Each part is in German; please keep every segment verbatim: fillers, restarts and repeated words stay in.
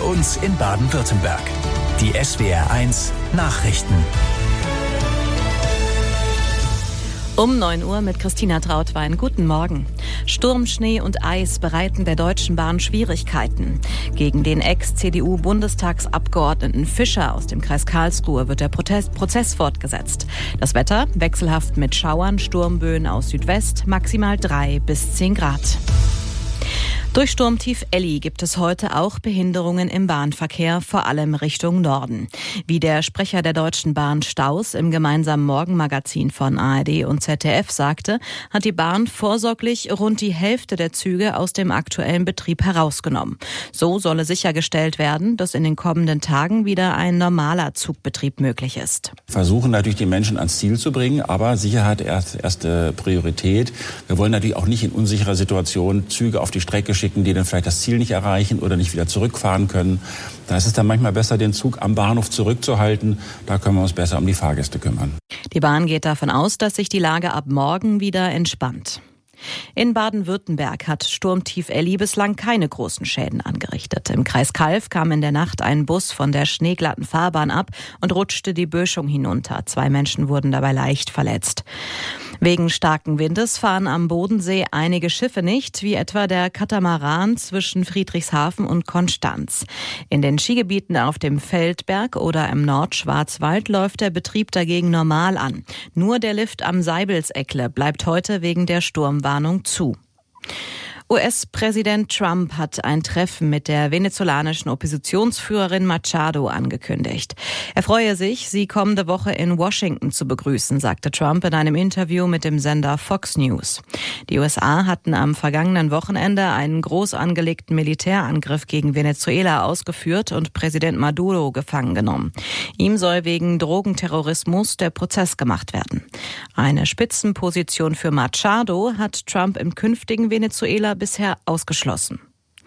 uns in Baden-Württemberg. Die S W R eins Nachrichten. Um neun Uhr mit Christina Trautwein. Guten Morgen. Sturm, Schnee und Eis bereiten der Deutschen Bahn Schwierigkeiten. Gegen den Ex-C D U-Bundestagsabgeordneten Fischer aus dem Kreis Karlsruhe wird der Protest- Prozess fortgesetzt. Das Wetter wechselhaft mit Schauern, Sturmböen aus Südwest, maximal drei bis zehn Grad. Durch Sturmtief Elli gibt es heute auch Behinderungen im Bahnverkehr, vor allem Richtung Norden. Wie der Sprecher der Deutschen Bahn Staus im gemeinsamen Morgenmagazin von A R D und Z D F sagte, hat die Bahn vorsorglich rund die Hälfte der Züge aus dem aktuellen Betrieb herausgenommen. So solle sichergestellt werden, dass in den kommenden Tagen wieder ein normaler Zugbetrieb möglich ist. Versuchen natürlich die Menschen ans Ziel zu bringen, aber Sicherheit erst, erste Priorität. Wir wollen natürlich auch nicht in unsicherer Situation Züge auf die Strecke schicken, die dann vielleicht das Ziel nicht erreichen oder nicht wieder zurückfahren können. Da ist es dann manchmal besser, den Zug am Bahnhof zurückzuhalten. Da können wir uns besser um die Fahrgäste kümmern. Die Bahn geht davon aus, dass sich die Lage ab morgen wieder entspannt. In Baden-Württemberg hat Sturmtief Elli bislang keine großen Schäden angerichtet. Im Kreis Calw kam in der Nacht ein Bus von der schneeglatten Fahrbahn ab und rutschte die Böschung hinunter. Zwei Menschen wurden dabei leicht verletzt. Wegen starken Windes fahren am Bodensee einige Schiffe nicht, wie etwa der Katamaran zwischen Friedrichshafen und Konstanz. In den Skigebieten auf dem Feldberg oder im Nordschwarzwald läuft der Betrieb dagegen normal an. Nur der Lift am Seibelseckle bleibt heute wegen der Sturmwarnung zu. U S-Präsident Trump hat ein Treffen mit der venezolanischen Oppositionsführerin Machado angekündigt. Er freue sich, sie kommende Woche in Washington zu begrüßen, sagte Trump in einem Interview mit dem Sender Fox News. Die U S A hatten am vergangenen Wochenende einen groß angelegten Militärangriff gegen Venezuela ausgeführt und Präsident Maduro gefangen genommen. Ihm soll wegen Drogenterrorismus der Prozess gemacht werden. Eine Spitzenposition für Machado hat Trump im künftigen Venezuela bisher ausgeschlossen.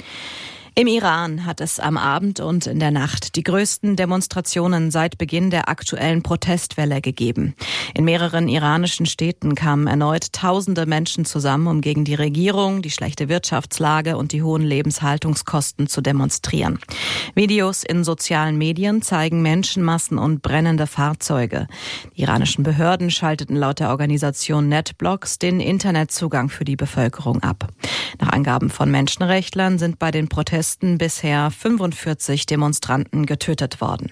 Im Iran hat es am Abend und in der Nacht die größten Demonstrationen seit Beginn der aktuellen Protestwelle gegeben. In mehreren iranischen Städten kamen erneut tausende Menschen zusammen, um gegen die Regierung, die schlechte Wirtschaftslage und die hohen Lebenshaltungskosten zu demonstrieren. Videos in sozialen Medien zeigen Menschenmassen und brennende Fahrzeuge. Die iranischen Behörden schalteten laut der Organisation NetBlocks den Internetzugang für die Bevölkerung ab. Nach Angaben von Menschenrechtlern sind bei den Protesten bisher fünfundvierzig Demonstranten getötet worden.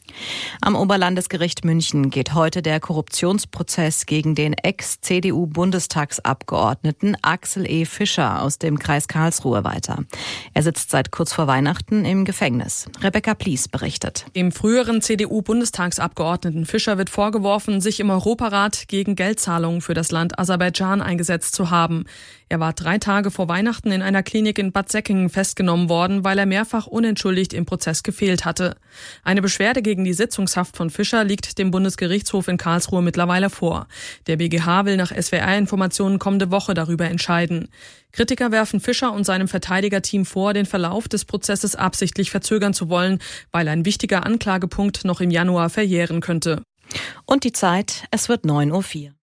Am Oberlandesgericht München geht heute der Korruptionsprozess gegen den Ex-C D U-Bundestagsabgeordneten Axel E. Fischer aus dem Kreis Karlsruhe weiter. Er sitzt seit kurz vor Weihnachten im Gefängnis. Rebecca Plies berichtet. Dem früheren C D U-Bundestagsabgeordneten Fischer wird vorgeworfen, sich im Europarat gegen Geldzahlungen für das Land Aserbaidschan eingesetzt zu haben. Er war drei Tage vor Weihnachten in einer Klinik in Bad Säckingen festgenommen worden, weil er mehrfach unentschuldigt im Prozess gefehlt hatte. Eine Beschwerde gegen die Sitzungshaft von Fischer liegt dem Bundesgerichtshof in Karlsruhe mittlerweile vor. Der B G H will nach S W R-Informationen kommende Woche darüber entscheiden. Kritiker werfen Fischer und seinem Verteidigerteam vor, den Verlauf des Prozesses absichtlich verzögern zu wollen, weil ein wichtiger Anklagepunkt noch im Januar verjähren könnte. Und die Zeit, es wird neun Uhr vier.